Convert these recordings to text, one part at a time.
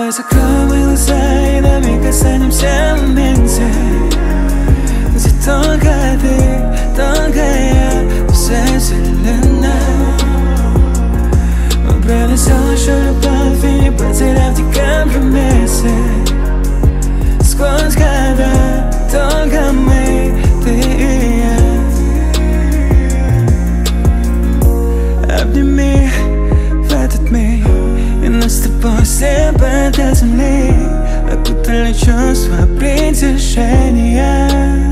Давай закроем глаза и на миг останемся в моменте, где только ты, только я, вся вселенная. Мы пронесем нашу любовь и не потеряв ни компромиссы. Сквозь года только мы, ты и я. Обними в этот миг, и нас с тобой с неба до земли окутали чувства притяжения.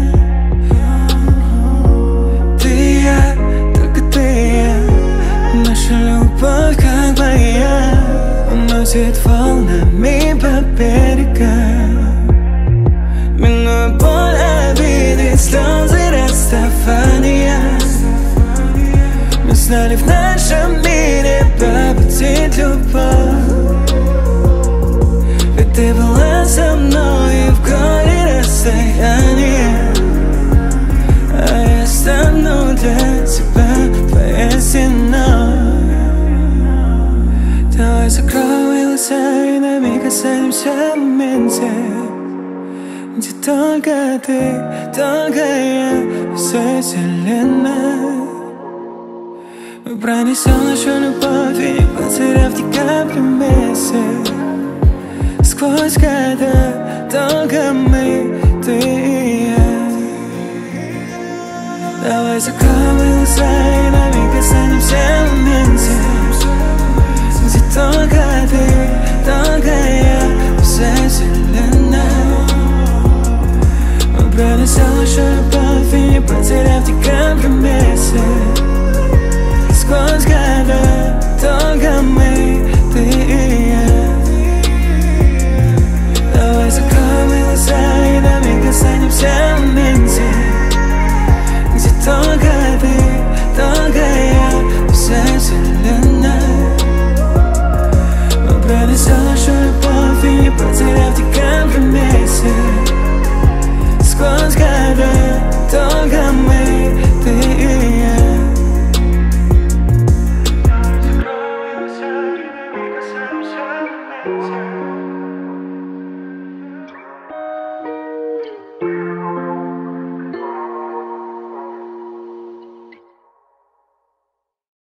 Ты и я, только ты и я. Наша любовь как моя уносит волнами по берегам. Минуя боль, обиды, слезы расставания. Мы знали, в нашем мире победит любовь. Ведь ты была со мной в горе расстояния, а я стану для тебя твоей стеной. Давай закроем глаза и на миг останемся в моменте, где только ты, только я, вся вселенная. Мы пронесем нашу любовь и не потеряв ни компромиссы. Сквозь года только мы, ты и я. Давай закроем глаза и на миг останемся в моменте, где только ты, только я, вся вселенная. Мы пронесем нашу любовь и не потеряв ни компромиссы. Сквозь года только мы, ты и я. Давай закроем глаза и на миг останемся в моменте, где только ты, только я, вся вселенная. Мы пронесем